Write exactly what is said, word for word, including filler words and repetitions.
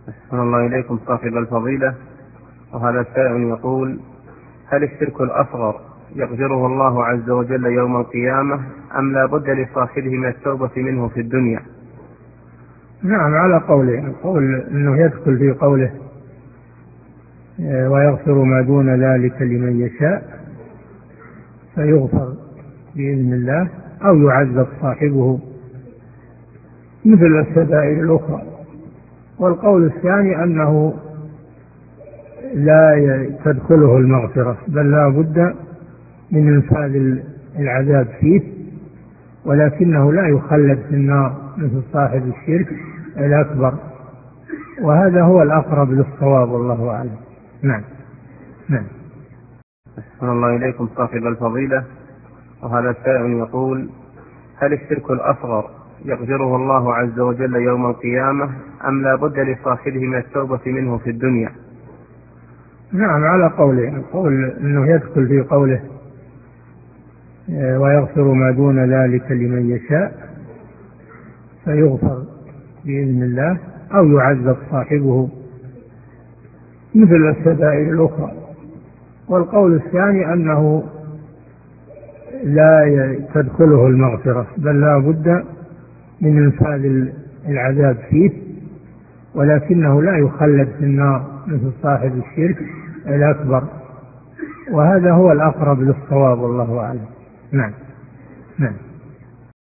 أحسن الله إليكم صاحب الفضيلة. وهذا السائل يقول: هل الشرك الأصغر يغفره الله عز وجل يوم القيامة أم لا بد لصاحبه من التوبة منه في الدنيا؟ نعم، على قوله، القول أنه يدخل في قوله ويغفر ما دون ذلك لمن يشاء، فيغفر بإذن الله أو يعذب صاحبه مثل السبائل الأخرى. والقول الثاني أنه لا تدخله المغفرة، بل لا بد من انفاذ العذاب فيه، ولكنه لا يخلد في النار مثل صاحب الشرك الأكبر. وهذا هو الأقرب للصواب، والله أعلم. نعم نعم. أحسن الله إليكم صاحب الفضيلة. وهذا السائل يقول: هل الشرك الأصغر يغفره الله عز وجل يوم القيامة أم لا بد لصاحبه من التوبة منه في الدنيا؟ نعم، على قوله، القول أنه يدخل في قوله ويغفر ما دون ذلك لمن يشاء، فيغفر بإذن الله أو يعذب صاحبه مثل السبائل الأخرى. والقول الثاني أنه لا تدخله المغفرة، بل لا بد من انفاذ العذاب فيه، ولكنه لا يخلد في النار مثل صاحب الشرك الأكبر. وهذا هو الأقرب للصواب، والله أعلم. نعم نعم.